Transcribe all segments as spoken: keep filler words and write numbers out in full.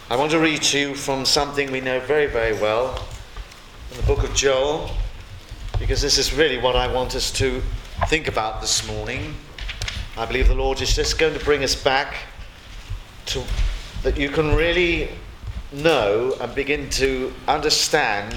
I want to read to you from something we know very, very well in the book of Joel, because this is really what I want us to think about this morning. I believe the Lord is just going to bring us back to that you can really know and begin to understand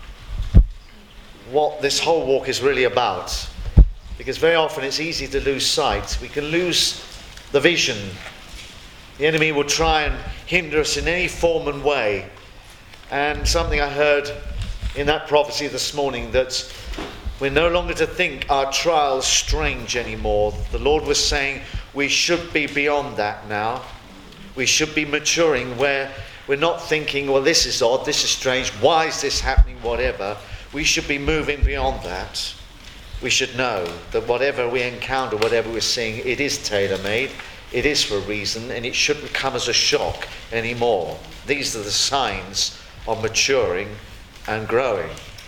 what this whole walk is really about. Because very often it's easy to lose sight. We can lose the vision. The enemy will try and hinder us in any form and way. And something I heard in that prophecy this morning, that we're no longer to think our trials strange anymore. The Lord was saying we should be beyond that now. We should be maturing where we're not thinking, well, this is odd, this is strange, why is this happening, whatever. We should be moving beyond that. We should know that whatever we encounter, whatever we're seeing, it is tailor-made. It is for a reason, and it shouldn't come as a shock anymore. These are the signs of maturing and growing.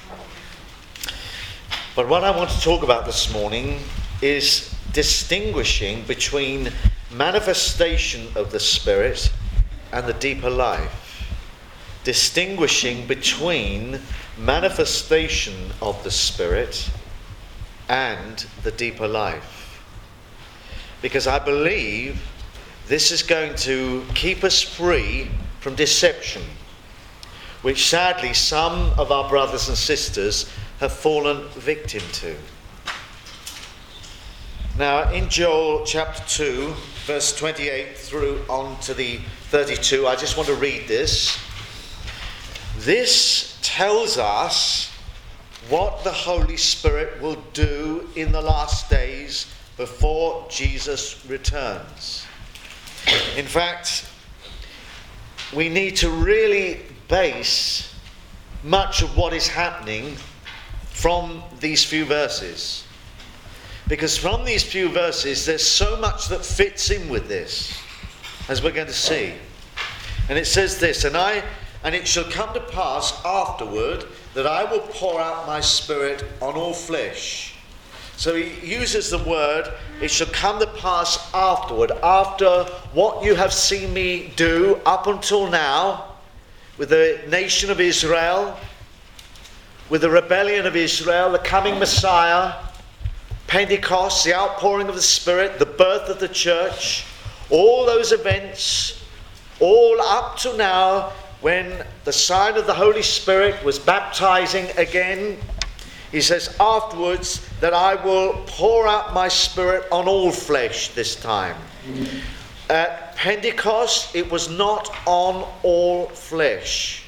But what I want to talk about this morning is distinguishing between manifestation of the Spirit and the deeper life. Distinguishing between manifestation of the Spirit and the deeper life. Because I believe this is going to keep us free from deception, which sadly some of our brothers and sisters have fallen victim to. Now in Joel chapter two, verse twenty-eight through on to the thirty-two, I just want to read this. This tells us what the Holy Spirit will do in the last days before Jesus returns. In fact, we need to really base much of what is happening from these few verses. Because from these few verses, there's so much that fits in with this, as we're going to see. And it says this, and I and it shall come to pass afterward that I will pour out my Spirit on all flesh. So he uses the word, it shall come to pass afterward, after what you have seen me do up until now with the nation of Israel, with the rebellion of Israel, the coming Messiah, Pentecost, the outpouring of the Spirit, the birth of the church, all those events, all up to now when the sign of the Holy Spirit was baptizing again. He says, afterwards, that I will pour out my Spirit on all flesh this time. Mm-hmm. At Pentecost, it was not on all flesh.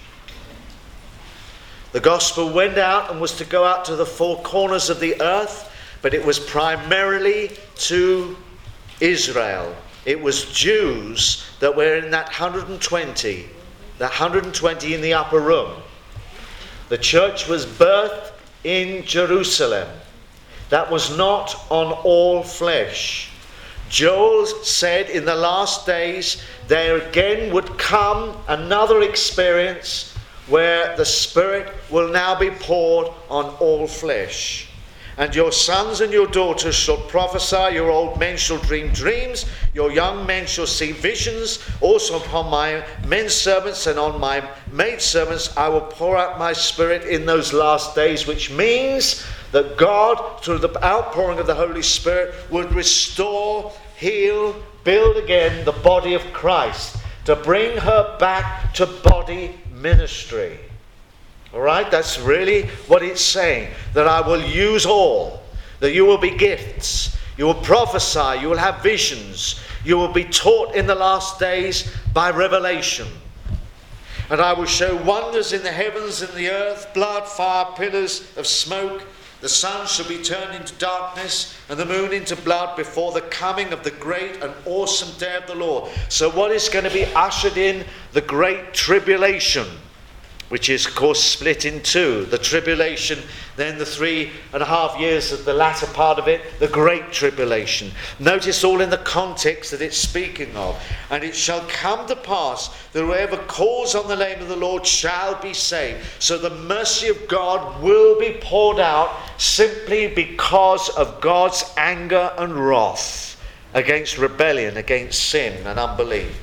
The gospel went out and was to go out to the four corners of the earth, but it was primarily to Israel. It was Jews that were in that one hundred twenty, the one hundred twenty in the upper room. The church was birthed in Jerusalem. That was not on all flesh. Joel said in the last days there again would come another experience where the Spirit will now be poured on all flesh. And your sons and your daughters shall prophesy, your old men shall dream dreams, your young men shall see visions. Also upon my men servants and on my maid servants I will pour out my Spirit in those last days, which means that God, through the outpouring of the Holy Spirit, would restore, heal, build again the body of Christ, to bring her back to body ministry. All right, that's really what it's saying, that I will use all, that you will be gifts, you will prophesy, you will have visions, you will be taught in the last days by revelation. And I will show wonders in the heavens and the earth, blood, fire, pillars of smoke. The sun shall be turned into darkness and the moon into blood before the coming of the great and awesome day of the Lord. So what is going to be ushered in? The great tribulation, which is, of course, split in two. The tribulation, then the three and a half years of the latter part of it, the great tribulation. Notice all in the context that it's speaking of. And it shall come to pass that whoever calls on the name of the Lord shall be saved. So the mercy of God will be poured out simply because of God's anger and wrath against rebellion, against sin and unbelief.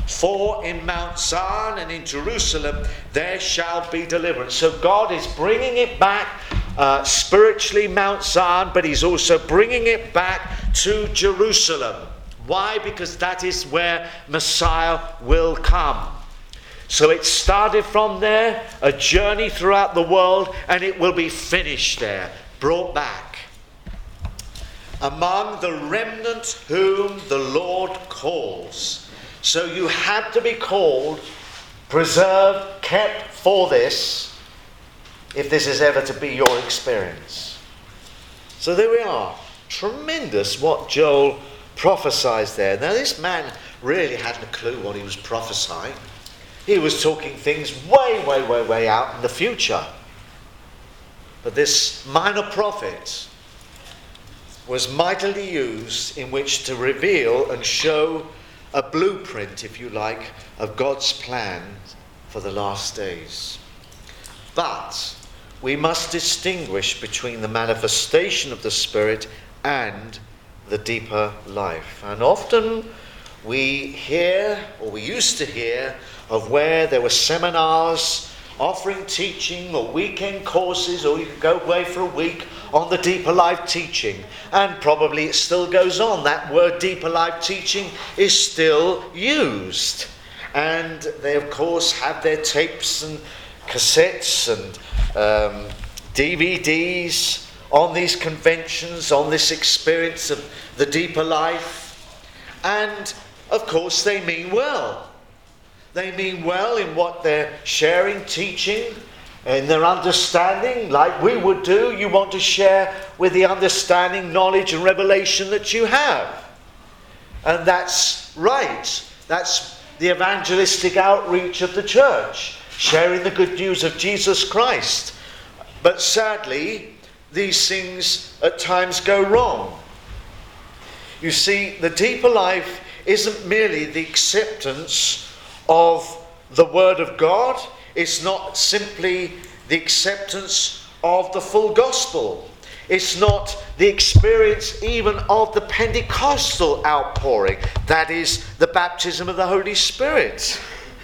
For in Mount Zion and in Jerusalem there shall be deliverance. So God is bringing it back uh, spiritually, Mount Zion, but he's also bringing it back to Jerusalem. Why? Because that is where Messiah will come. So it started from there, a journey throughout the world, and it will be finished there, brought back. Among the remnant whom the Lord calls. So you had to be called, preserved, kept for this, if this is ever to be your experience. So there we are. Tremendous what Joel prophesies there. Now this man really hadn't a clue what he was prophesying. He was talking things way, way, way, way out in the future. But this minor prophet was mightily used in which to reveal and show a blueprint, if you like, of God's plan for the last days. But we must distinguish between the manifestation of the Spirit and the deeper life. And often we hear, or we used to hear, of where there were seminars offering teaching or weekend courses, or you could go away for a week on the deeper life teaching. And probably it still goes on. That word deeper life teaching is still used. And they of course have their tapes and cassettes and um, D V Ds on these conventions, on this experience of the deeper life. And of course they mean well. They mean well in what they're sharing, teaching, in their understanding, like we would do. You want to share with the understanding, knowledge and revelation that you have. And that's right. That's the evangelistic outreach of the church, sharing the good news of Jesus Christ. But sadly, these things at times go wrong. You see, the deeper life isn't merely the acceptance of the Word of God. It's not simply the acceptance of the full gospel. It's not the experience even of the Pentecostal outpouring. That is the baptism of the Holy Spirit.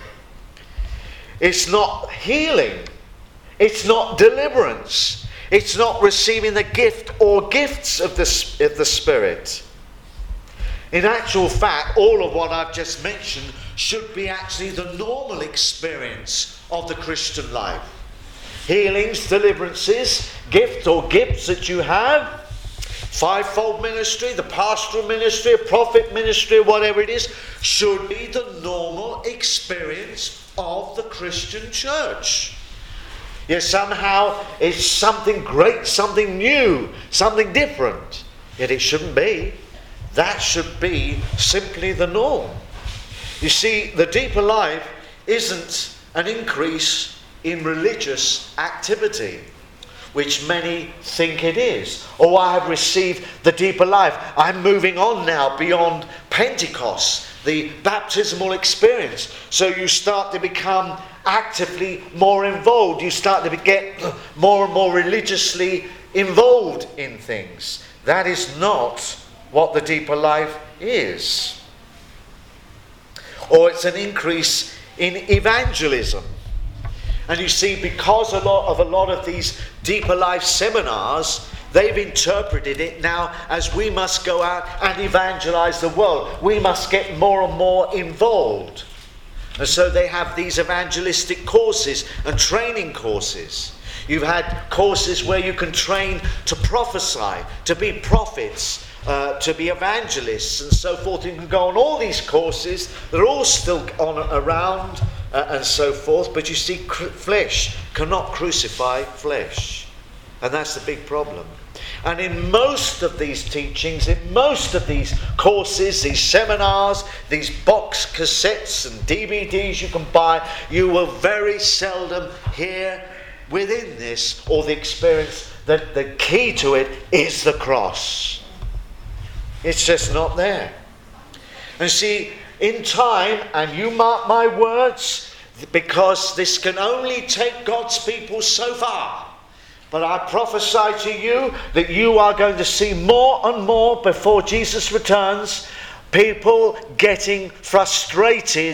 It's not healing. It's not deliverance. It's not receiving the gift or gifts of the, of the Spirit. In actual fact, all of what I've just mentioned should be actually the normal experience of the Christian life. Healings, deliverances, gifts or gifts that you have, fivefold ministry, the pastoral ministry, a prophet ministry, whatever it is, should be the normal experience of the Christian church. Yet somehow it's something great, something new, something different. Yet it shouldn't be. That should be simply the norm. You see, the deeper life isn't an increase in religious activity, which many think it is. Oh, I have received the deeper life. I'm moving on now beyond Pentecost, the baptismal experience. So you start to become actively more involved. You start to get more and more religiously involved in things. That is not what the deeper life is. Or it's an increase in evangelism. And you see, because a lot of a lot of these deeper life seminars, they've interpreted it now as we must go out and evangelize the world. We must get more and more involved. And so they have these evangelistic courses and training courses. You've had courses where you can train to prophesy, to be prophets, Uh, to be evangelists and so forth. You can go on all these courses. They're all still on around uh, and so forth. But you see, cr- flesh cannot crucify flesh. And that's the big problem. And in most of these teachings, in most of these courses, these seminars, these box cassettes and D V Ds you can buy, you will very seldom hear within this, or the experience, that the key to it is the cross. It's just not there. And see, in time, and you mark my words, because this can only take God's people so far. But I prophesy to you that you are going to see more and more before Jesus returns, people getting frustrated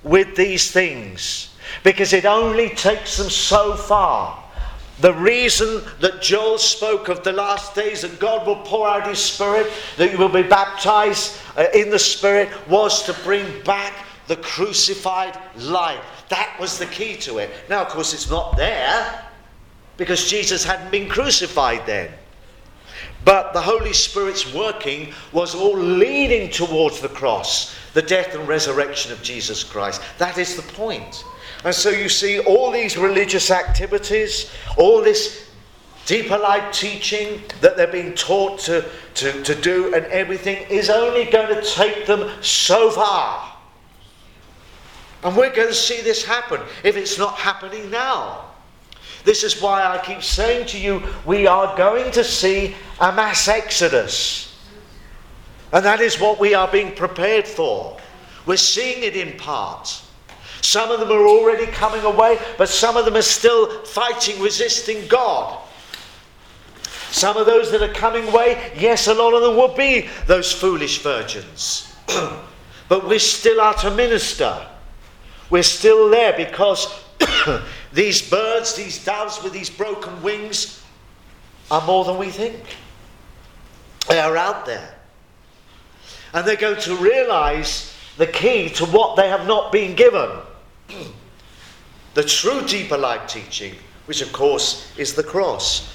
with these things, because it only takes them so far. The reason that Joel spoke of the last days, that God will pour out his Spirit, that you will be baptized uh, in the Spirit, was to bring back the crucified life. That was the key to it. Now, of course, it's not there because Jesus hadn't been crucified then. But the Holy Spirit's working was all leading towards the cross, the death and resurrection of Jesus Christ. That is the point. And so you see all these religious activities, all this deeper life teaching that they're being taught to, to, to do, and everything is only going to take them so far. And we're going to see this happen if it's not happening now. This is why I keep saying to you, we are going to see a mass exodus. And that is what we are being prepared for. We're seeing it in part. Some of them are already coming away, but some of them are still fighting, resisting God. Some of those that are coming away, yes, a lot of them will be those foolish virgins. But we still are to minister. We're still there because these birds, these doves with these broken wings are more than we think. They are out there. And they're going to realize the key to what they have not been given. The true deeper life teaching, which of course is the cross.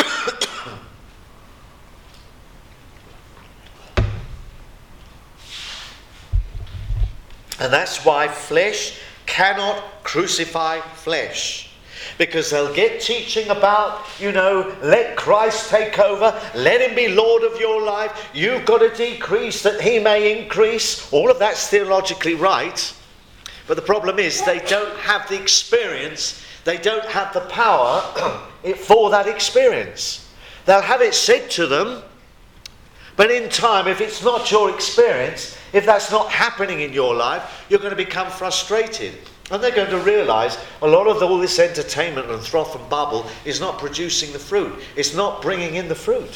And that's why flesh cannot crucify flesh. Because they'll get teaching about, you know, let Christ take over, let him be Lord of your life, you've got to decrease that he may increase. All of that's theologically right. But the problem is they don't have the experience, they don't have the power for that experience. They'll have it said to them, but in time, if it's not your experience, if that's not happening in your life, you're going to become frustrated. And they're going to realise a lot of all this entertainment and froth and bubble is not producing the fruit. It's not bringing in the fruit.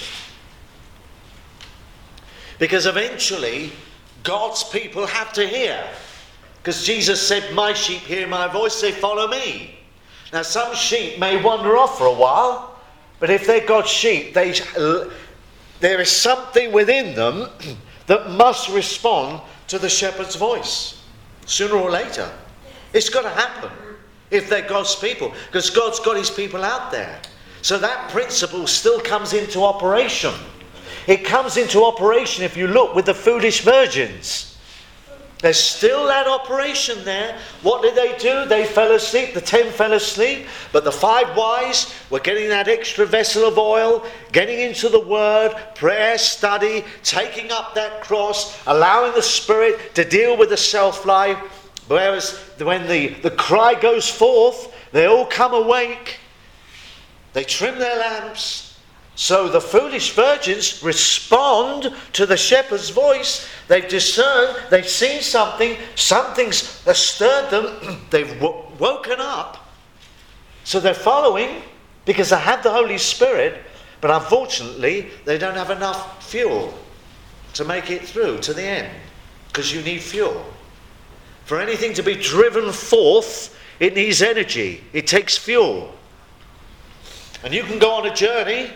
Because eventually, God's people have to hear. Because Jesus said, my sheep hear my voice, they follow me. Now some sheep may wander off for a while, but if they're God's sheep, they, there is something within them that must respond to the shepherd's voice, sooner or later. It's got to happen if they're God's people, because God's got his people out there. So that principle still comes into operation. It comes into operation if you look with the foolish virgins. There's still that operation there. What did they do? They fell asleep. The ten fell asleep. But the five wise were getting that extra vessel of oil, getting into the word, prayer, study, taking up that cross, allowing the Spirit to deal with the self-life. Whereas when the, the cry goes forth, they all come awake. They trim their lamps. So the foolish virgins respond to the shepherd's voice. They've discerned, they've seen something, something's stirred them, they've w- woken up. So they're following because they have the Holy Spirit, but unfortunately they don't have enough fuel to make it through to the end, because you need fuel. For anything to be driven forth, it needs energy. It takes fuel. And you can go on a journey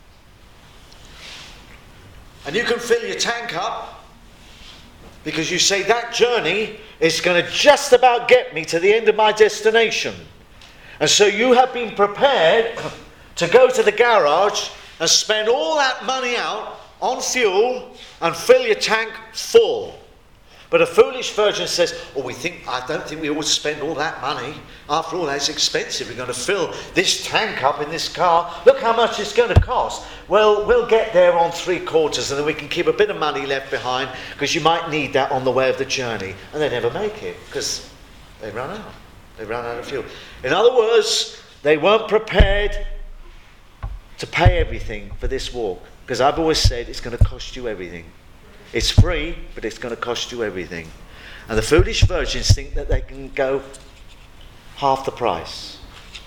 and you can fill your tank up because you say that journey is going to just about get me to the end of my destination. And so you have been prepared to go to the garage and spend all that money out on fuel and fill your tank full. But a foolish virgin says, oh, we think, I don't think we ought to spend all that money. After all, that's expensive. We're going to fill this tank up in this car. Look how much it's going to cost. Well, we'll get there on three quarters and then we can keep a bit of money left behind because you might need that on the way of the journey. And they never make it because they run out. They run out of fuel. In other words, they weren't prepared to pay everything for this walk. Because I've always said it's going to cost you everything. It's free, but it's going to cost you everything. And the foolish virgins think that they can go half the price.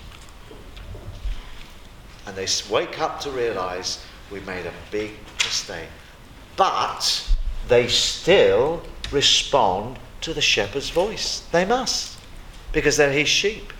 And they wake up to realize we made a big mistake. But they still respond to the shepherd's voice. They must, because they're his sheep.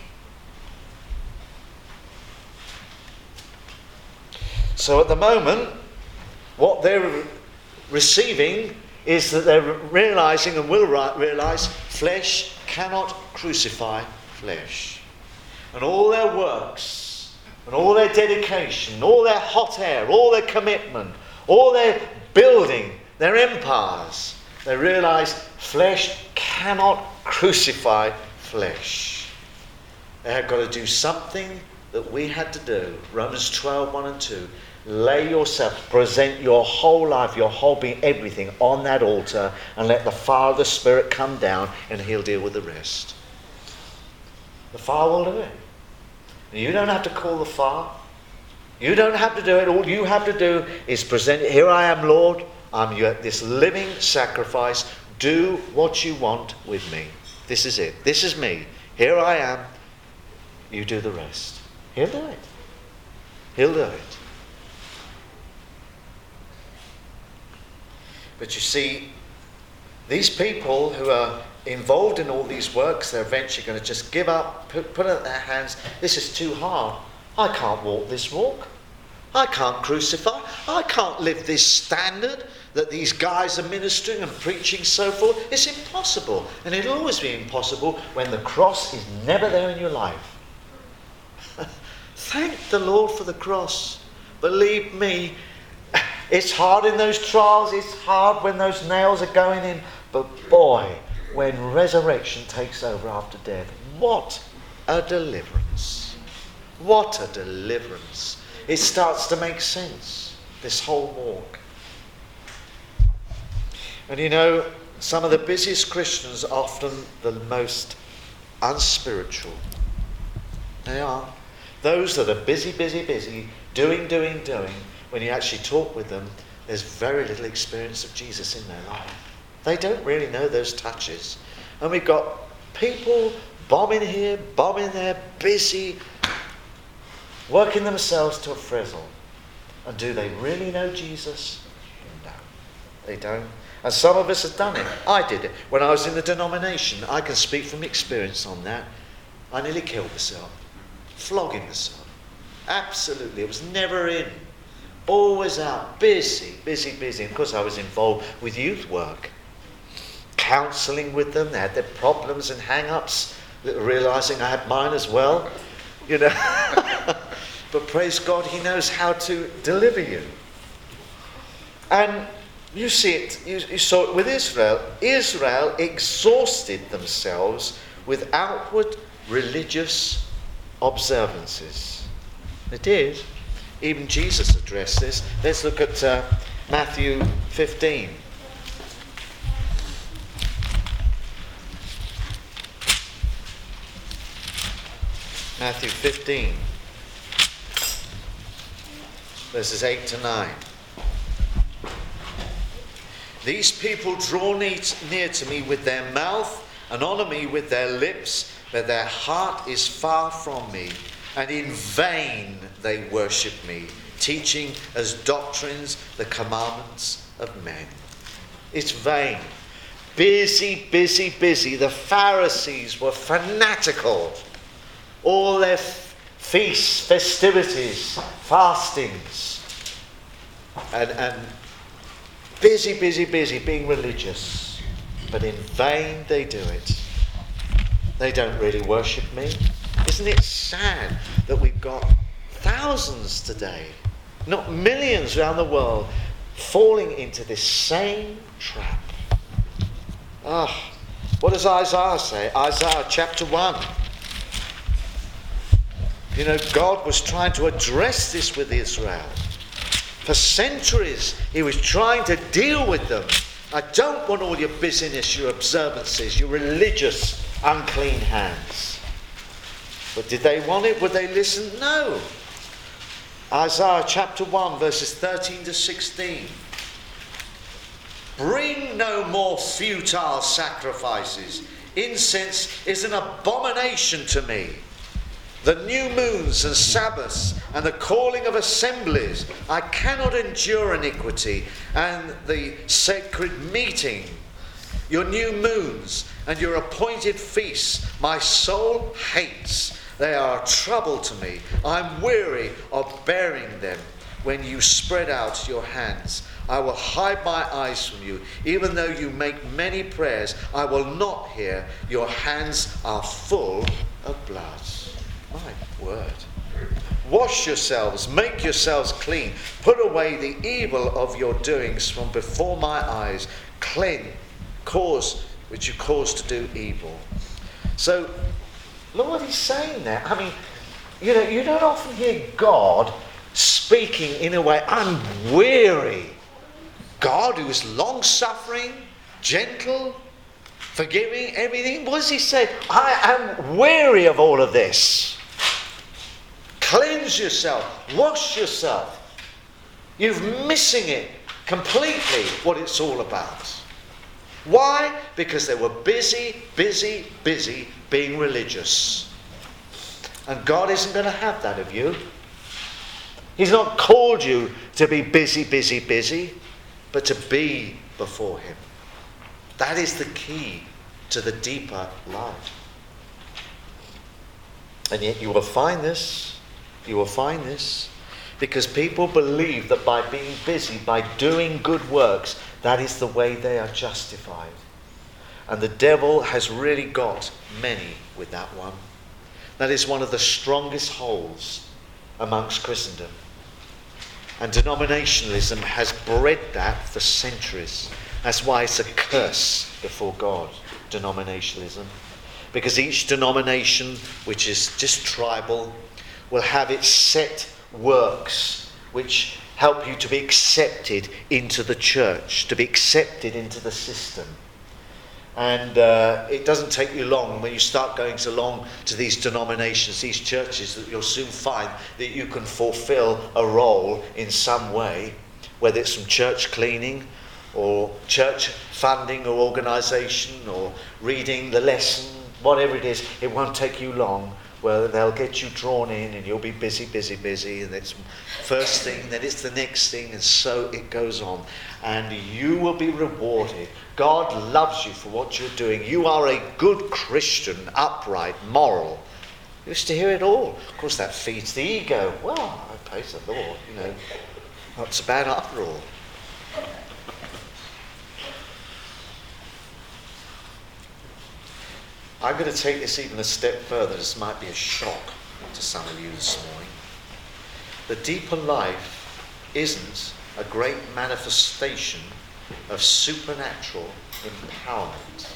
So at the moment, what they're receiving is that they're realizing and will realize flesh cannot crucify flesh. And all their works, and all their dedication, all their hot air, all their commitment, all their building, their empires, they realize flesh cannot crucify flesh. They had got to do something that we had to do. Romans twelve, one and two. Lay yourself, present your whole life, your whole being, everything on that altar, and let the fire of the Spirit come down, and he'll deal with the rest. The fire will do it. You don't have to call the fire. You don't have to do it. All you have to do is present it. Here I am, Lord. I'm your, this living sacrifice. Do what you want with me. This is it. This is me. Here I am. You do the rest. He'll do it. He'll do it. But you see, these people who are involved in all these works, they're eventually going to just give up, put, put it in their hands. This is too hard. I can't walk this walk. I can't crucify. I can't live this standard that these guys are ministering and preaching so forth. It's impossible. And it'll always be impossible when the cross is never there in your life. Thank the Lord for the cross. Believe me, it's hard in those trials. It's hard when those nails are going in. But boy, when resurrection takes over after death, what a deliverance. What a deliverance. It starts to make sense, this whole walk. And you know, some of the busiest Christians are often the most unspiritual. They are. Those that are busy, busy, busy, doing, doing, doing, when you actually talk with them, there's very little experience of Jesus in their life. They don't really know those touches. And we've got people bombing here, bombing there, busy, working themselves to a frizzle. And do they really know Jesus? No, they don't. And some of us have done it. I did it. When I was in the denomination, I can speak from experience on that. I nearly killed myself. Flogging myself. Absolutely. It was never in. Always out. Busy, busy, busy. And of course I was involved with youth work. Counselling with them. They had their problems and hang-ups. Realising I had mine as well. You know. But praise God, he knows how to deliver you. And you see it, you, you saw it with Israel. Israel exhausted themselves with outward religious observances. They did. Even Jesus addressed this. Let's look at uh, Matthew fifteen. Matthew fifteen. Verses eight to nine. These people draw near to me with their mouth and honour me with their lips, but their heart is far from me, and in vain they worship me, teaching as doctrines the commandments of men. It's vain. Busy, busy, busy. The Pharisees were fanatical. All their feasts, festivities, fastings, and, and busy, busy, busy, being religious. But in vain they do it. They don't really worship me. Isn't it sad that we've got thousands today, not millions around the world, falling into this same trap? Ah, what does Isaiah say? Isaiah chapter one. You know, God was trying to address this with Israel. For centuries, he was trying to deal with them. I don't want all your busyness, your observances, your religious unclean hands. But did they want it? Would they listen? No. Isaiah chapter one, verses thirteen to sixteen. Bring no more futile sacrifices. Incense is an abomination to me. The new moons and Sabbaths and the calling of assemblies. I cannot endure iniquity. And the sacred meeting. Your new moons and your appointed feasts my soul hates. They are a trouble to me. I'm weary of bearing them. When you spread out your hands, I will hide my eyes from you. Even though you make many prayers, I will not hear. Your hands are full of blood. My word. Wash yourselves, make yourselves clean. Put away the evil of your doings from before my eyes. Cleanse, cause which you cause to do evil. So, look what he's saying there. I mean, you know, you don't often hear God speaking in a way, I'm weary. God who is long-suffering, gentle, forgiving, everything. What does he say? I am weary of all of this. Cleanse yourself. Wash yourself. You're missing it completely, what it's all about. Why? Because they were busy, busy, busy being religious. And God isn't going to have that of you. He's not called you to be busy, busy, busy, but to be before him. That is the key to the deeper life. And yet you will find this, you will find this, because people believe that by being busy, by doing good works, that is the way they are justified. And the devil has really got many with that one. That is one of the strongest holes amongst Christendom. And denominationalism has bred that for centuries. That's why it's a curse before God, denominationalism. Because each denomination, which is just tribal, will have its set works which help you to be accepted into the church, to be accepted into the system. And uh, it doesn't take you long when you start going along to these denominations, these churches, that you'll soon find that you can fulfill a role in some way, whether it's from church cleaning or church funding or organisation or reading the lesson, whatever it is. It won't take you long. Well, they'll get you drawn in and you'll be busy, busy, busy. And it's first thing, then it's the next thing, and so it goes on. And you will be rewarded. God loves you for what you're doing. You are a good Christian, upright, moral. You used to hear it all. Of course, that feeds the ego. Well, I praise the Lord, you know. Not so bad after all. I'm going to take this even a step further. This might be a shock to some of you this morning. The deeper life isn't a great manifestation of supernatural empowerment.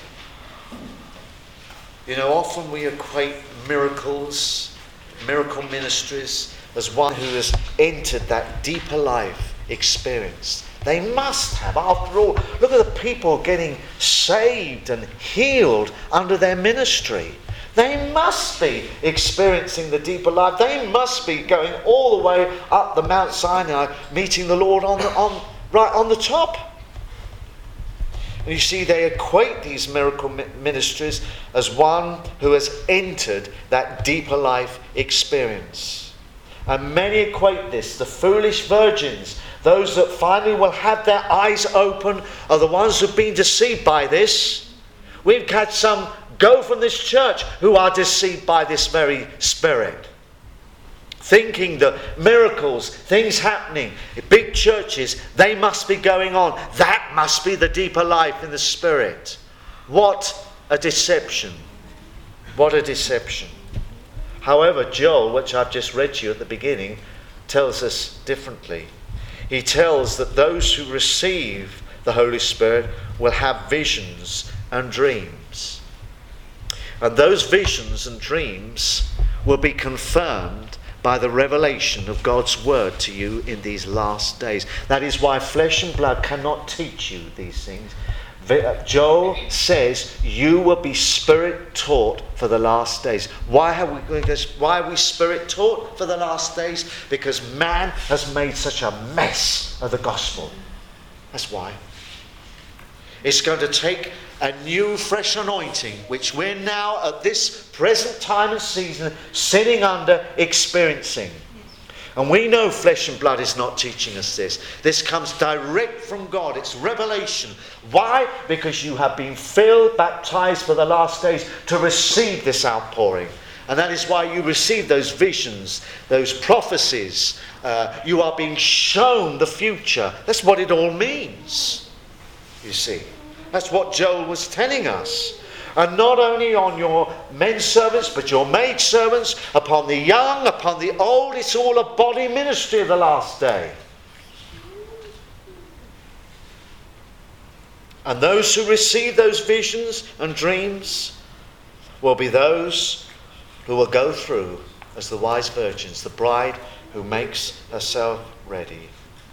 You know, often we equate miracles, miracle ministries, as one who has entered that deeper life experience. They must have. After all, look at the people getting saved and healed under their ministry. They must be experiencing the deeper life. They must be going all the way up the Mount Sinai, meeting the Lord on the, on right on the top. And you see, they equate these miracle ministries as one who has entered that deeper life experience. And many equate this, the foolish virgins, those that finally will have their eyes open, are the ones who've been deceived by this. We've had some go from this church who are deceived by this very spirit, thinking that miracles, things happening, big churches, they must be going on. That must be the deeper life in the spirit. What a deception. What a deception. However, Joel, which I've just read to you at the beginning, tells us differently. He tells that those who receive the Holy Spirit will have visions and dreams. And those visions and dreams will be confirmed by the revelation of God's word to you in these last days. That is why flesh and blood cannot teach you these things. Joel says you will be spirit taught for the last days. Why have we going to, why are we spirit taught for the last days? Because man has made such a mess of the gospel. That's why. It's going to take a new fresh anointing, which we're now at this present time and season sitting under, experiencing. And we know flesh and blood is not teaching us this. This comes direct from God. It's revelation. Why? Because you have been filled, baptized for the last days to receive this outpouring. And that is why you receive those visions, those prophecies. Uh, you are being shown the future. That's what it all means, you see. That's what Joel was telling us. And not only on your men servants, but your maid servants, upon the young, upon the old. It's all a body ministry of the last day. And those who receive those visions and dreams will be those who will go through as the wise virgins, the bride who makes herself ready.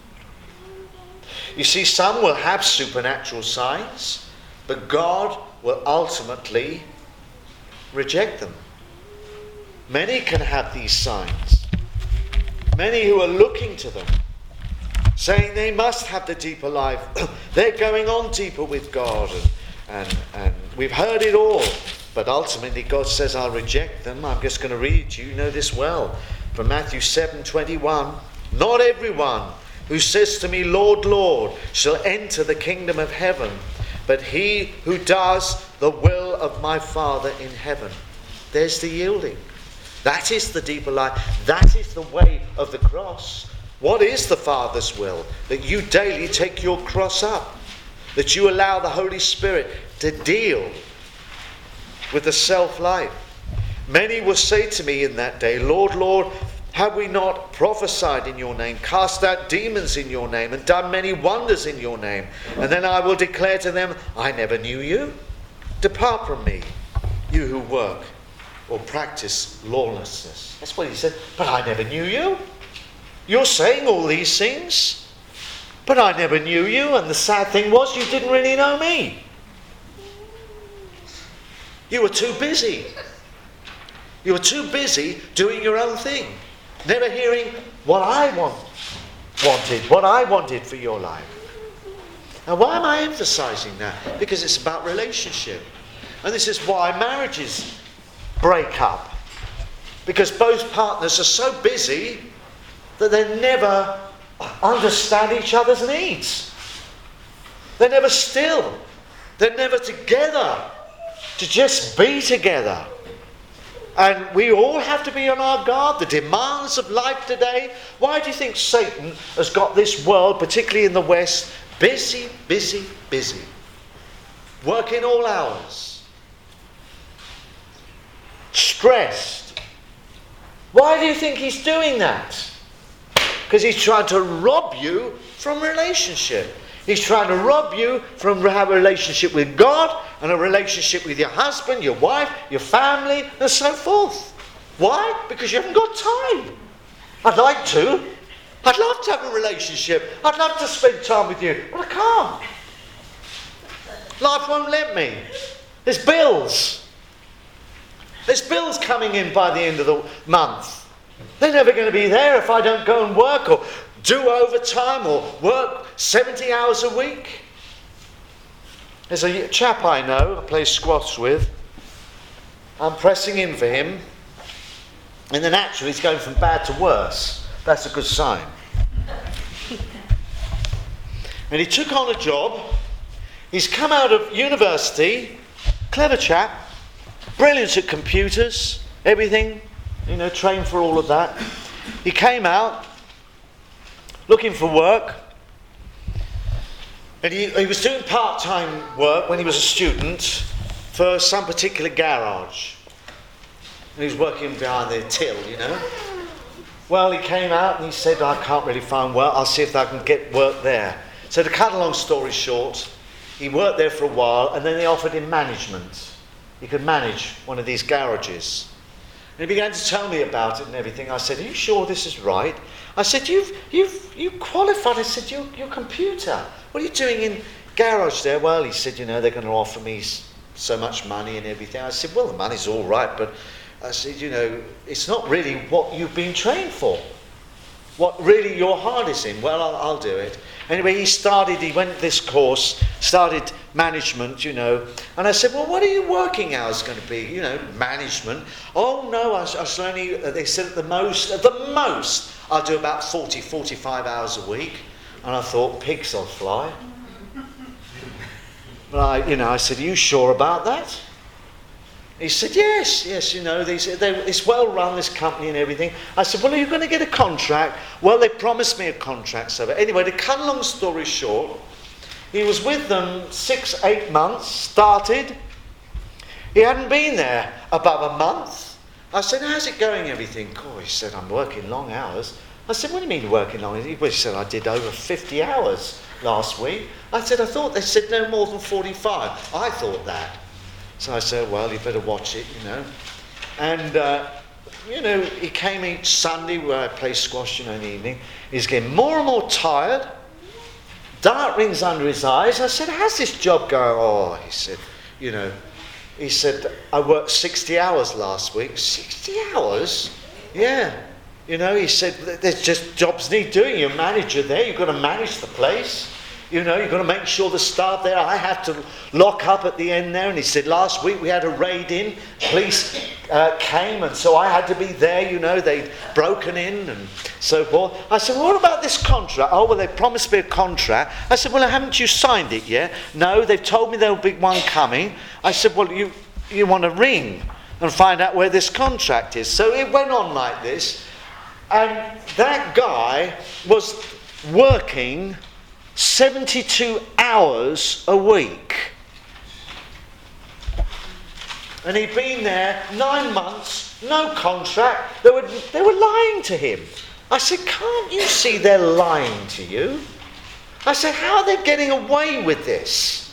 You see, some will have supernatural signs, but God will ultimately reject them. Many can have these signs. Many who are looking to them, saying they must have the deeper life. They're going on deeper with God. And, and, and we've heard it all. But ultimately God says, I'll reject them. I'm just going to read to you. You know this well. From Matthew seven twenty-one. Not everyone who says to me, Lord, Lord, shall enter the kingdom of heaven, but he who does the will of my Father in heaven. There's the yielding. That is the deeper life. That is the way of the cross. What is the Father's will? That you daily take your cross up. That you allow the Holy Spirit to deal with the self-life. Many will say to me in that day, Lord, Lord, have we not prophesied in your name, cast out demons in your name, and done many wonders in your name? And then I will declare to them, I never knew you. Depart from me, you who work or practice lawlessness. That's what he said. But I never knew you. You're saying all these things, but I never knew you. And the sad thing was, you didn't really know me. You were too busy. You were too busy doing your own thing. Never hearing what I want, wanted, what I wanted for your life. Now, why am I emphasizing that? Because it's about relationship. And this is why marriages break up. Because both partners are so busy that they never understand each other's needs. They're never still. They're never together to just be together. And we all have to be on our guard. The demands of life today. Why do you think Satan has got this world, particularly in the West, busy, busy, busy? Working all hours. Stressed. Why do you think he's doing that? Because he's trying to rob you from relationship. He's trying to rob you from having a relationship with God and a relationship with your husband, your wife, your family, and so forth. Why? Because you haven't got time. I'd like to. I'd love to have a relationship. I'd love to spend time with you, but I can't. Life won't let me. There's bills. There's bills coming in by the end of the month. They're never going to be there if I don't go and work or do overtime or work seventy hours a week. There's a chap I know I play squash with. I'm pressing in for him. And then actually he's going from bad to worse. That's a good sign. And he took on a job. He's come out of university. Clever chap. Brilliant at computers. Everything. You know, trained for all of that. He came out looking for work. And he, he was doing part-time work when he was a student for some particular garage. And he was working behind the till, you know. Well, he came out and he said, I can't really find work. I'll see if I can get work there. So to cut a long story short, he worked there for a while and then they offered him management. He could manage one of these garages. And he began to tell me about it and everything. I said, are you sure this is right? I said, you've you've you qualified. I said, you're, you're a computer. What are you doing in garage there? Well, he said, you know, they're going to offer me so much money and everything. I said, well, the money's all right, but I said, you know, it's not really what you've been trained for. What really your heart is in. Well, I'll, I'll do it. Anyway, he started, he went this course, started management, you know. And I said, well, what are your working hours going to be? You know, management. Oh, no, I, I shall only, they said at the most, at the most, I'll do about forty, forty-five hours a week. And I thought, pigs will fly. But I, you know, I said, are you sure about that? He said, yes, yes, you know, they, they, it's well run, this company and everything. I said, well, are you going to get a contract? Well, they promised me a contract. So anyway, to cut a long story short, he was with them six, eight months, started. He hadn't been there above a month. I said, how's it going, everything? Oh, he said, I'm working long hours. I said, what do you mean working long hours? He said, I did over fifty hours last week. I said, I thought they said no more than forty-five. I thought that. So I said, well, you better watch it, you know. And, uh, you know, he came each Sunday where I play squash, you know, in the evening. He's getting more and more tired. Dark rings under his eyes. I said, how's this job going? Oh, he said, you know, he said, I worked sixty hours last week. sixty hours? Yeah. You know, he said, there's just jobs need doing. You're a manager there. You've got to manage the place. You know, you've got to make sure the staff there. I had to lock up at the end there. And he said, last week we had a raid in. Police uh, came, and so I had to be there. You know, they'd broken in and so forth. I said, well, what about this contract? Oh, well, they promised me a contract. I said, well, haven't you signed it yet? No, they've told me there'll be one coming. I said, well, you, you want to ring and find out where this contract is. So it went on like this. And that guy was working seventy-two hours a week. And he'd been there nine months, no contract. They were, they were lying to him. I said, can't you see they're lying to you? I said, how are they getting away with this?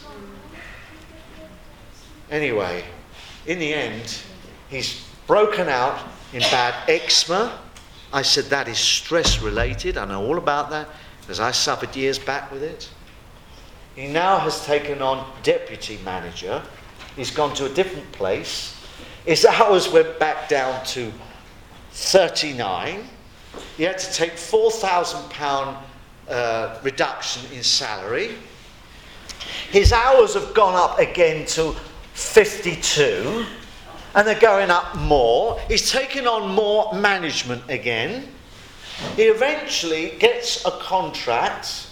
Anyway, in the end, he's broken out in bad eczema. I said, that is stress related. I know all about that, because I suffered years back with it. He now has taken on deputy manager. He's gone to a different place. His hours went back down to thirty-nine. He had to take four thousand pounds uh, reduction in salary. His hours have gone up again to fifty-two. And they're going up more. He's taken on more management again. He eventually gets a contract.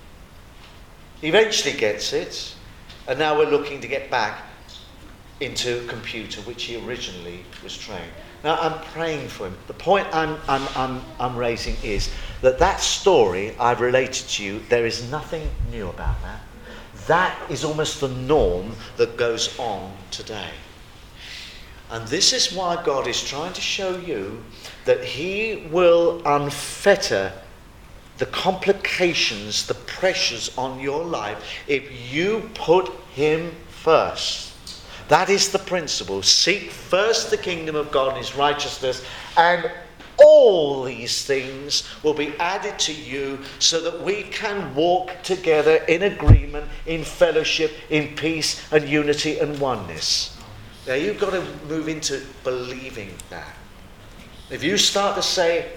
He eventually gets it. And now we're looking to get back into computer, which he originally was trained. Now, I'm praying for him. The point I'm, I'm, I'm, I'm raising is that that story I've related to you, there is nothing new about that. That is almost the norm that goes on today. And this is why God is trying to show you that he will unfetter the complications, the pressures on your life if you put him first. That is the principle. Seek first the kingdom of God and his righteousness, and all these things will be added to you so that we can walk together in agreement, in fellowship, in peace and unity and oneness. Now you've got to move into believing that. If you start to say,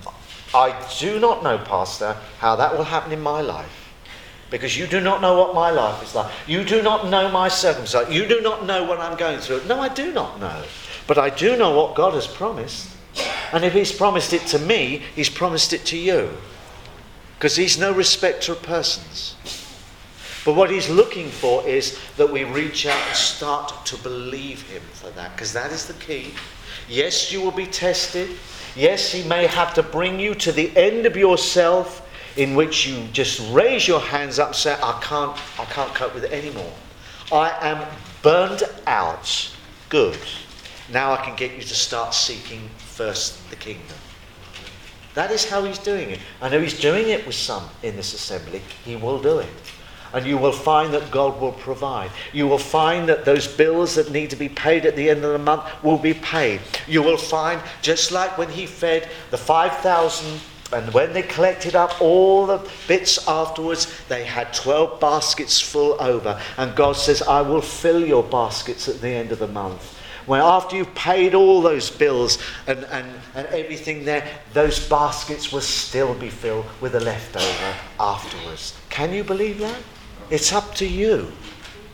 I do not know, Pastor, how that will happen in my life, because you do not know what my life is like. You do not know my circumstance. You do not know what I'm going through. No, I do not know. But I do know what God has promised. And if he's promised it to me, he's promised it to you. Because he's no respecter of persons. But what he's looking for is that we reach out and start to believe him for that, because that is the key. Yes, you will be tested. Yes, he may have to bring you to the end of yourself, in which you just raise your hands up and say, I can't, I can't cope with it anymore. I am burned out. Good. Now I can get you to start seeking first the kingdom. That is how he's doing it. I know he's doing it with some in this assembly. He will do it. And you will find that God will provide. You will find that those bills that need to be paid at the end of the month will be paid. You will find, just like when he fed the five thousand, and when they collected up all the bits afterwards, they had twelve baskets full over. And God says, I will fill your baskets at the end of the month. When after you've paid all those bills and, and, and everything there, those baskets will still be filled with the leftover afterwards. Can you believe that? It's up to you.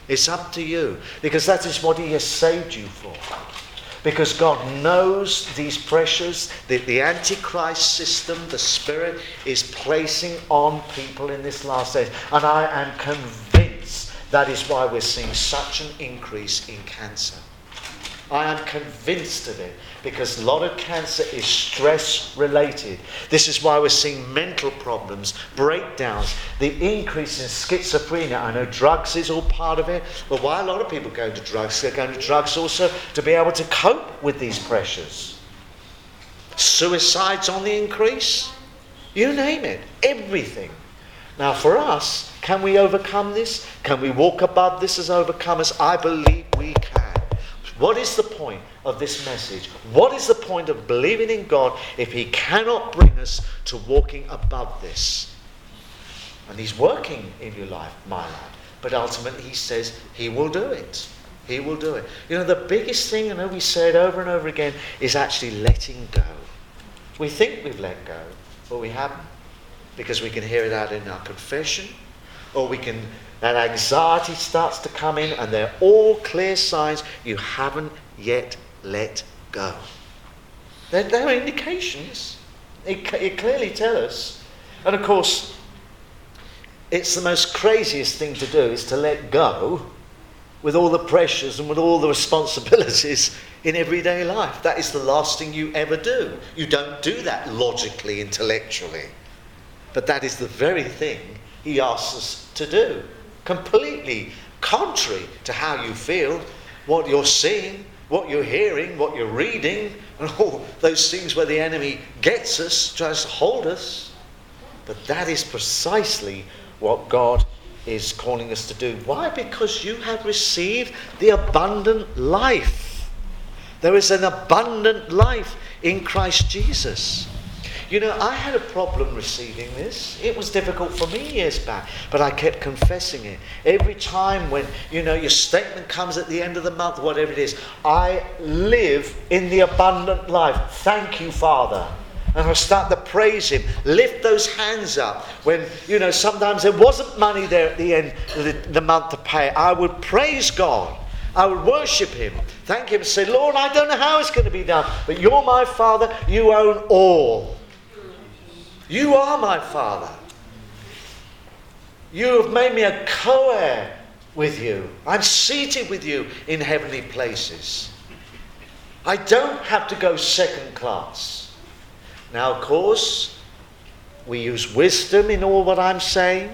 It's up to you, because that is what he has saved you for. Because God knows these pressures that the Antichrist system, the spirit, is placing on people in this last days. And I am convinced that is why we're seeing such an increase in cancer. I am convinced of it, because a lot of cancer is stress related. This is why we're seeing mental problems, breakdowns, the increase in schizophrenia. I know drugs is all part of it, but why a lot of people go to drugs? They're going to drugs also to be able to cope with these pressures. Suicides on the increase. You name it. Everything. Now for us, can we overcome this? Can we walk above this as overcomers? I believe we can. What is the point of this message? What is the point of believing in God if he cannot bring us to walking above this? And he's working in your life, my life. But ultimately he says he will do it. He will do it. You know, the biggest thing, I know we say it over and over again, is actually letting go. We think we've let go, but we haven't. Because we can hear it out in our confession, or we can... that anxiety starts to come in, and they're all clear signs you haven't yet let go. They're, they're indications. It, it clearly tells us. And of course, it's the most craziest thing to do, is to let go with all the pressures and with all the responsibilities in everyday life. That is the last thing you ever do. You don't do that logically, intellectually. But that is the very thing he asks us to do. Completely contrary to how you feel, what you're seeing, what you're hearing, what you're reading, and all those things where the enemy gets us, tries to hold us. But that is precisely what God is calling us to do. Why? Because you have received the abundant life. There is an abundant life in Christ Jesus. You know, I had a problem receiving this. It was difficult for me years back, but I kept confessing it. Every time when, you know, your statement comes at the end of the month, whatever it is, I live in the abundant life. Thank you, Father. And I start to praise him, lift those hands up. When, you know, sometimes there wasn't money there at the end of the, the month to pay. I would praise God. I would worship him, thank him, and say, Lord, I don't know how it's going to be done, but you're my Father, you own all. You are my Father. You have made me a co-heir with you. I'm seated with you in heavenly places. I don't have to go second class. Now, of course, we use wisdom in all what I'm saying.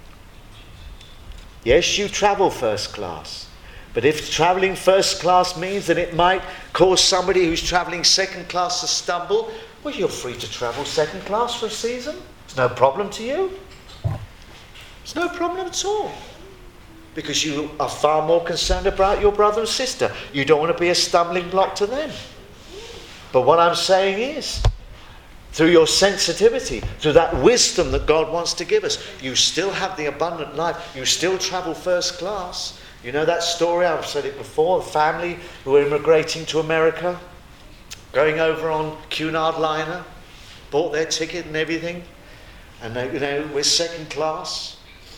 Yes, you travel first class. But if travelling first class means that it might cause somebody who's travelling second class to stumble, well, you're free to travel second class for a season. It's no problem to you. It's no problem at all. Because you are far more concerned about your brother and sister. You don't want to be a stumbling block to them. But what I'm saying is, through your sensitivity, through that wisdom that God wants to give us, you still have the abundant life. You still travel first class. You know that story, I've said it before, the family who were immigrating to America, going over on Cunard liner, bought their ticket and everything, and they, you know, we're second class.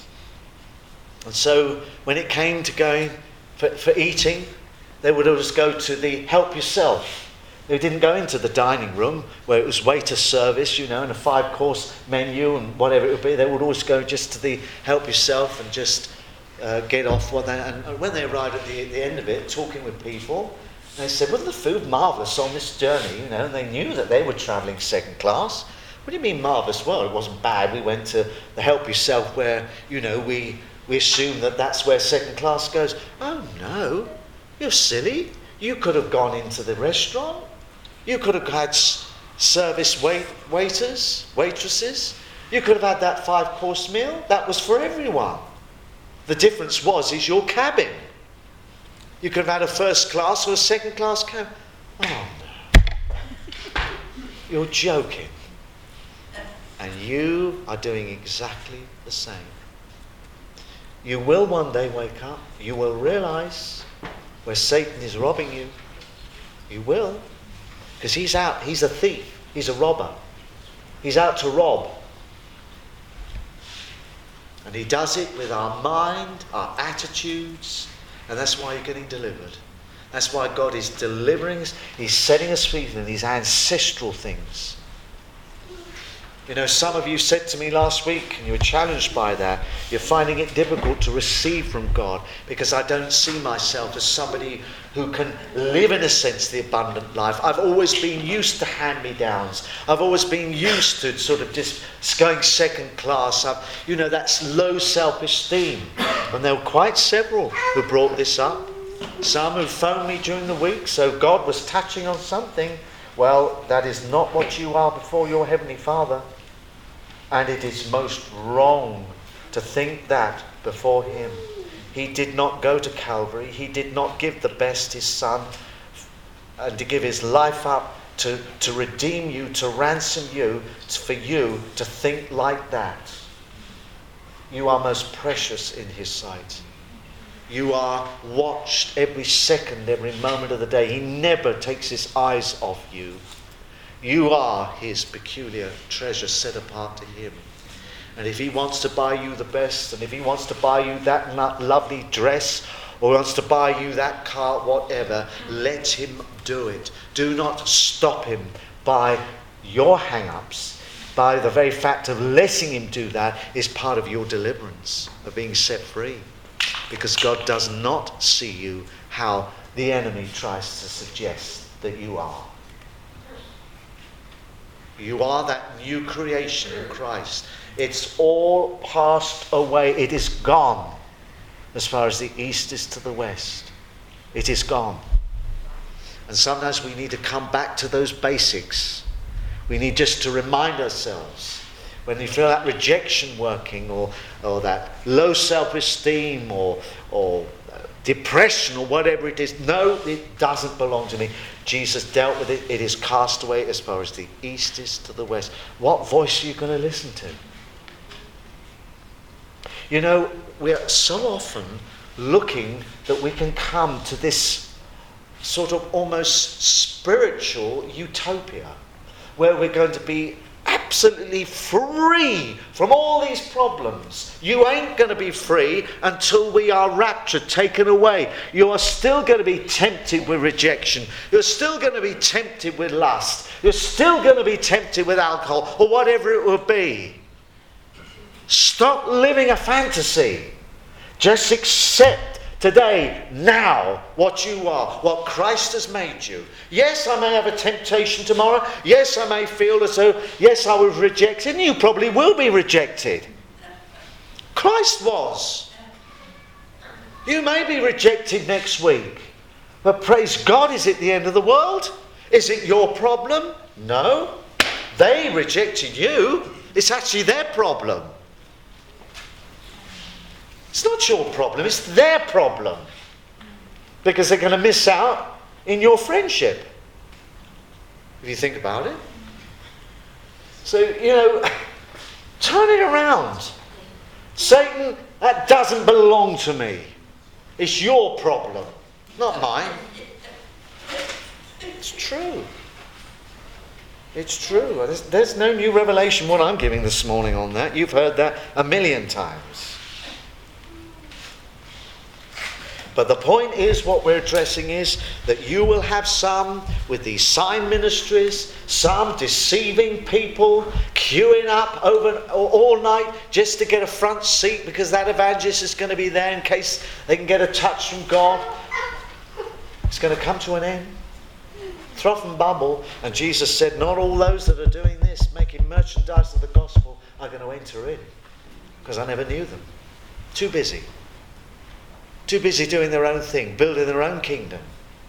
And so when it came to going for, for eating, they would always go to the help yourself. They didn't go into the dining room where it was waiter service, you know, and a five-course menu and whatever it would be. They would always go just to the help yourself and just Uh, get off what they, and when they arrived at the, the end of it, talking with people, they said, wasn't the food marvellous on this journey, you know, and they knew that they were travelling second class. What do you mean marvellous? Well, it wasn't bad. We went to the help yourself where, you know, we, we assume that that's where second class goes. Oh no, you're silly. You could have gone into the restaurant. You could have had s- service wait, waiters, waitresses. You could have had that five-course meal. That was for everyone. The difference was, is your cabin. You could have had a first class or a second class cabin. Oh no. You're joking. And you are doing exactly the same. You will one day wake up. You will realise where Satan is robbing you. You will. Because he's out. He's a thief. He's a robber. He's out to rob. And he does it with our mind, our attitudes, and that's why you're getting delivered. That's why God is delivering us. He's setting us free in these ancestral things. You know, some of you said to me last week, and you were challenged by that, you're finding it difficult to receive from God because I don't see myself as somebody who can live, in a sense, the abundant life. I've always been used to hand-me-downs. I've always been used to sort of just going second class. I've, you know, that's low self-esteem. And there were quite several who brought this up. Some who phoned me during the week, so God was touching on something. Well, that is not what you are before your Heavenly Father. And it is most wrong to think that before Him. He did not go to Calvary. He did not give the best, His Son, and to give His life up to, to redeem you, to ransom you, for you to think like that. You are most precious in His sight. You are watched every second, every moment of the day. He never takes His eyes off you. You are His peculiar treasure set apart to Him. And if He wants to buy you the best, and if He wants to buy you that lovely dress, or wants to buy you that car, whatever, let Him do it. Do not stop Him by your hang-ups. By the very fact of letting Him do that is part of your deliverance, of being set free. Because God does not see you how the enemy tries to suggest that you are. You are that new creation in Christ. It's all passed away. It is gone. As far as the east is to the west. It is gone. And sometimes we need to come back to those basics. We need just to remind ourselves. When you feel that rejection working, or, or that low self-esteem, or, or depression, or whatever it is, no, it doesn't belong to me. Jesus dealt with it. It is cast away as far as the east is to the west. What voice are you going to listen to? You know, we are so often looking that we can come to this sort of almost spiritual utopia where we're going to be absolutely free from all these problems. You ain't going to be free until we are raptured, taken away. You are still going to be tempted with rejection. You're still going to be tempted with lust. You're still going to be tempted with alcohol, or whatever it will be. Stop living a fantasy. Just accept today, now, what you are, what Christ has made you. Yes, I may have a temptation tomorrow. Yes, I may feel as though, yes, I was rejected. And you probably will be rejected. Christ was. You may be rejected next week. But praise God, is it the end of the world? Is it your problem? No. They rejected you. It's actually their problem. It's not your problem, it's their problem. Because they're going to miss out in your friendship. If you think about it. So, you know, turn it around. Satan, that doesn't belong to me. It's your problem, not mine. It's true. It's true. There's, there's no new revelation what I'm giving this morning on that. You've heard that a million times. But the point is, what we're addressing is that you will have some with these sign ministries, some deceiving people, queuing up over all night just to get a front seat because that evangelist is going to be there in case they can get a touch from God. It's going to come to an end. Froth and bubble. And Jesus said, not all those that are doing this, making merchandise of the gospel, are going to enter in. Because I never knew them. Too busy. Too busy doing their own thing, building their own kingdom.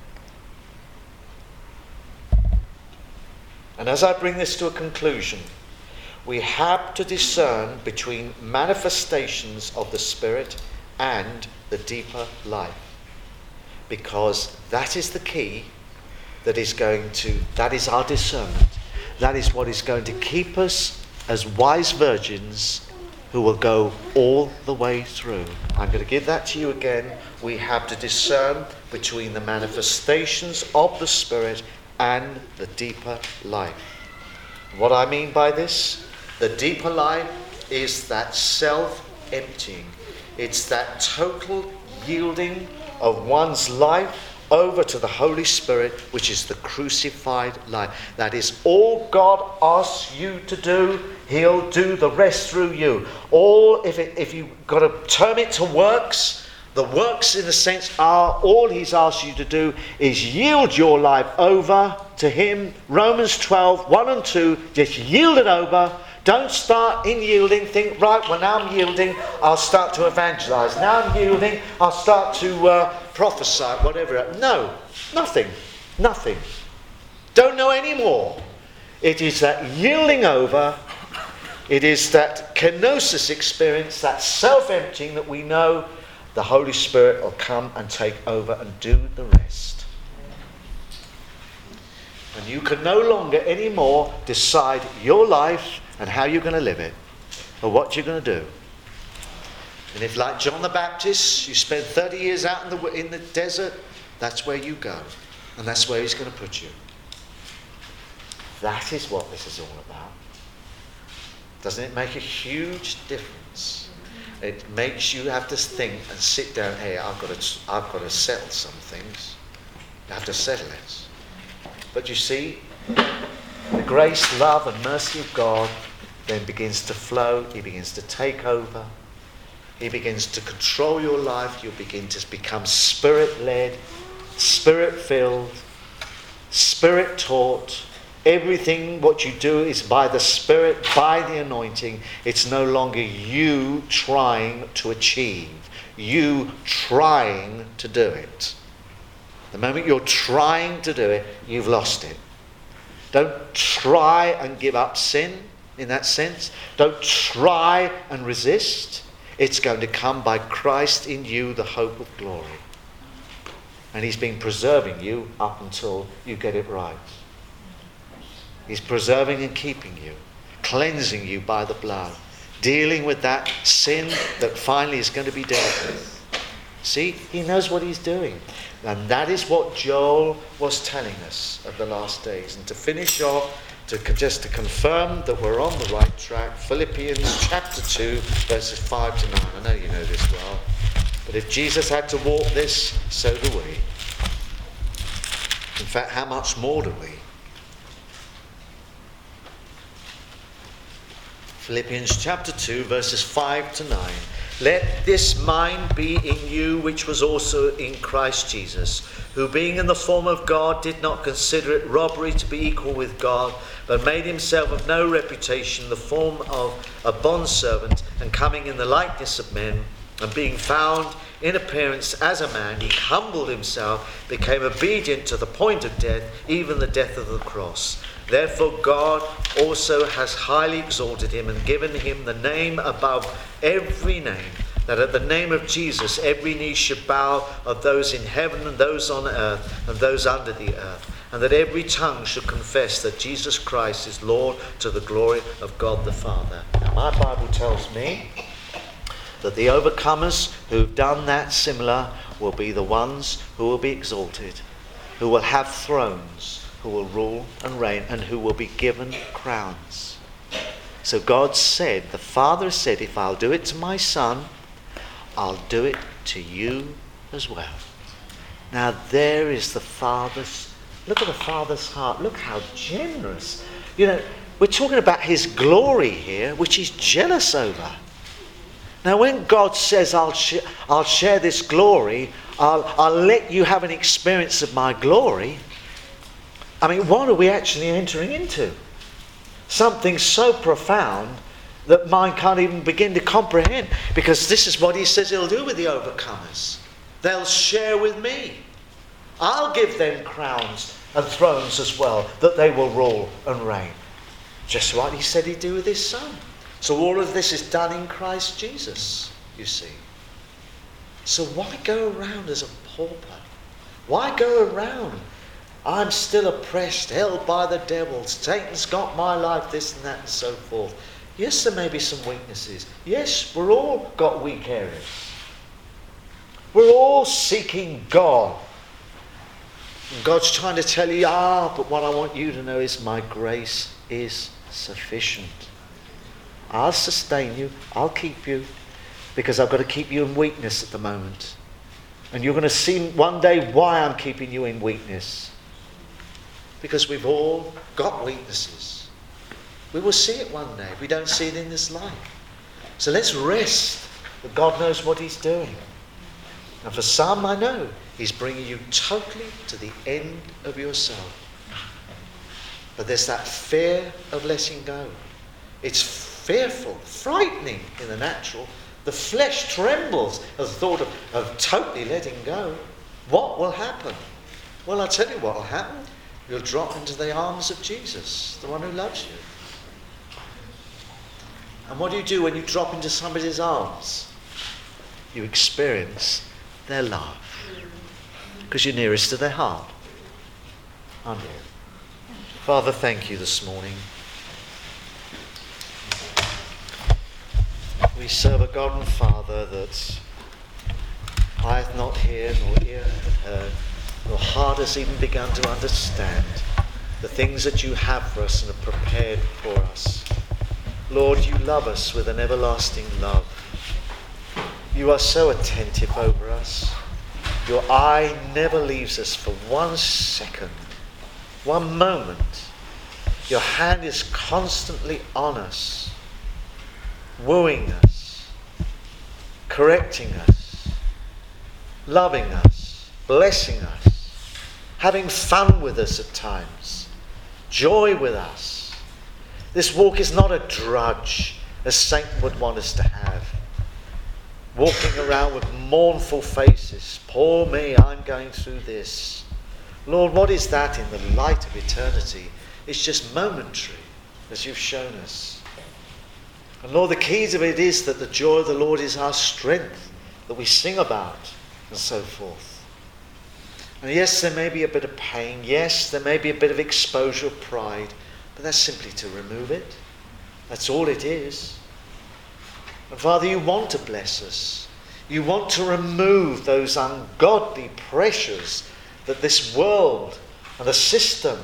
And as I bring this to a conclusion, we have to discern between manifestations of the Spirit and the deeper life. Because that is the key that is going to, that is our discernment. That is what is going to keep us as wise virgins who will go all the way through. I'm going to give that to you again. We have to discern between the manifestations of the Spirit and the deeper life. What I mean by this, the deeper life is that self self-emptying. It's that total yielding of one's life over to the Holy Spirit, which is the crucified life. That is all God asks you to do. He'll do the rest through you. All, if it, if you've got to term it to works, the works in a sense are all he's asked you to do is yield your life over to him. Romans twelve, one and two, just yield it over. Don't start in yielding. Think, right, well now I'm yielding, I'll start to evangelize. Now I'm yielding, I'll start to uh, prophesy, whatever. No, nothing, nothing. Don't know any more. It is that yielding over, it is that kenosis experience, that self-emptying that we know the Holy Spirit will come and take over and do the rest. And you can no longer anymore decide your life and how you're going to live it, or what you're going to do. And if, like John the Baptist, you spend thirty years out in the in the desert, that's where you go, and that's where he's going to put you. That is what this is all about. Doesn't it make a huge difference? It makes you have to think and sit down. Hey, I've got to I've got to settle some things. You have to settle it. But you see, the grace, love and mercy of God then begins to flow. He begins to take over. He begins to control your life. You begin to become spirit-led, spirit-filled, spirit-taught. Everything what you do is by the Spirit, by the anointing. It's no longer you trying to achieve. You trying to do it. The moment you're trying to do it, you've lost it. Don't try and give up sin in that sense. Don't try and resist. It's going to come by Christ in you, the hope of glory. And he's been preserving you up until you get it right. He's preserving and keeping you, cleansing you by the blood, dealing with that sin that finally is going to be dealt with. See, he knows what he's doing. And that is what Joel was telling us of the last days. And to finish off, to just to confirm that we're on the right track, Philippians chapter two, verses five to nine. I know you know this well. But if Jesus had to walk this, so do we. In fact, how much more do we? Philippians chapter two, verses five to nine. Let this mind be in you which was also in Christ Jesus, who being in the form of God did not consider it robbery to be equal with God, but made himself of no reputation, the form of a bondservant, and coming in the likeness of men, and being found in appearance as a man, he humbled himself, became obedient to the point of death, even the death of the cross. Therefore God also has highly exalted him and given him the name above every name, that at the name of Jesus every knee should bow, of those in heaven and those on earth and those under the earth, and that every tongue should confess that Jesus Christ is Lord, to the glory of God the Father. Now my Bible tells me that the overcomers who've done that similar will be the ones who will be exalted, who will have thrones, who will rule and reign, and who will be given crowns. So God said, the Father said, if I'll do it to my Son, I'll do it to you as well. Now there is the Father's, look at the Father's heart. Look how generous. You know, we're talking about his glory here, which he's jealous over. Now when God says, I'll, sh- I'll share this glory, I'll, I'll let you have an experience of my glory, I mean, what are we actually entering into? Something so profound that mind can't even begin to comprehend. Because this is what he says he'll do with the overcomers. They'll share with me. I'll give them crowns and thrones as well, that they will rule and reign. Just what he said he'd do with his Son. So all of this is done in Christ Jesus, you see. So why go around as a pauper? Why go around? I'm still oppressed, held by the devil. Satan's got my life, this and that and so forth. Yes, there may be some weaknesses. Yes, we're all got weak areas. We're all seeking God. And God's trying to tell you, ah, but what I want you to know is my grace is sufficient. I'll sustain you. I'll keep you. because I've got to keep you in weakness at the moment. And you're going to see one day why I'm keeping you in weakness. Because we've all got weaknesses. We will see it one day. We don't see it in this life. So let's rest that God knows what he's doing. And for some, I know, he's bringing you totally to the end of yourself. But there's that fear of letting go. It's fearful, frightening in the natural. The flesh trembles at the thought of, of totally letting go. What will happen? Well, I'll tell you what will happen. You'll drop into the arms of Jesus, the one who loves you. And what do you do when you drop into somebody's arms? You experience their love. Because you're nearest to their heart, aren't you? Father, thank you this morning. We serve a God and Father that eye hath not heard, nor ear hath heard, nor heart has even begun to understand the things that you have for us and have prepared for us. Lord, you love us with an everlasting love. You are so attentive over us. Your eye never leaves us for one second, one moment. Your hand is constantly on us, wooing us, correcting us, loving us, blessing us, having fun with us at times, joy with us. This walk is not a drudge, as Satan would want us to have. Walking around with mournful faces. Poor me, I'm going through this. Lord, what is that in the light of eternity? It's just momentary, as you've shown us. And Lord, the key to it is that the joy of the Lord is our strength, that we sing about, and so forth. And yes, there may be a bit of pain. Yes, there may be a bit of exposure of pride. But that's simply to remove it. That's all it is. And Father, you want to bless us. You want to remove those ungodly pressures that this world and the system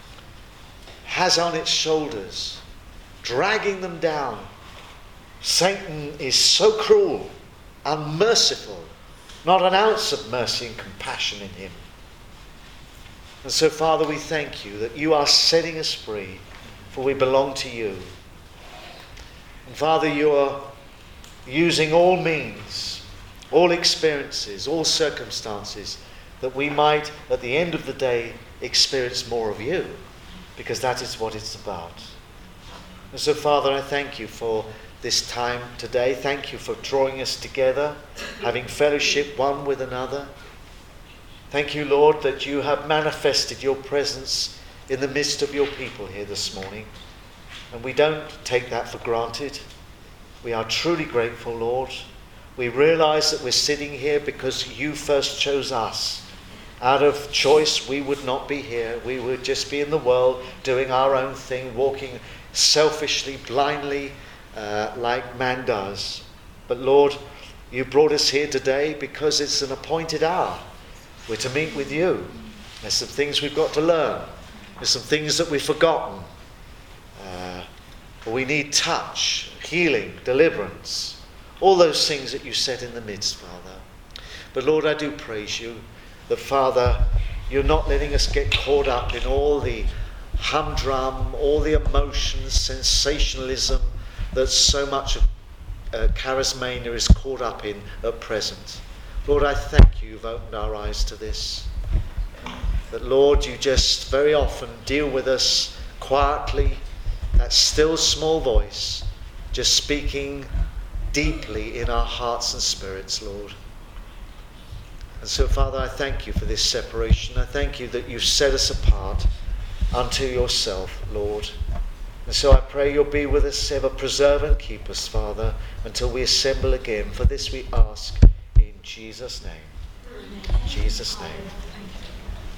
has on its shoulders, dragging them down. Satan is so cruel, unmerciful, not an ounce of mercy and compassion in him. And so, Father, we thank you that you are setting us free, for we belong to you. And Father, you are using all means, all experiences, all circumstances, that we might, at the end of the day, experience more of you, because that is what it's about. And so, Father, I thank you for this time today. Thank you for drawing us together, having fellowship one with another. Thank you, Lord, that you have manifested your presence in the midst of your people here this morning. And we don't take that for granted. We are truly grateful, Lord. We realize that we're sitting here because you first chose us. Out of choice, we would not be here. We would just be in the world doing our own thing, walking selfishly, blindly, uh, like man does. But Lord, you brought us here today because it's an appointed hour. We're to meet with you. There's some things we've got to learn. There's some things that we've forgotten. Uh, we need touch, healing, deliverance. All those things that you set in the midst, Father. But Lord, I do praise you that, Father, you're not letting us get caught up in all the humdrum, all the emotions, sensationalism that so much of uh, charismania is caught up in at present. Lord, I thank you you've opened our eyes to this. That, Lord, you just very often deal with us quietly, that still small voice, just speaking deeply in our hearts and spirits, Lord. And so, Father, I thank you for this separation. I thank you that you've set us apart unto yourself, Lord. And so I pray you'll be with us, ever preserve and keep us, Father, until we assemble again. For this we ask in Jesus' name. In Jesus' name.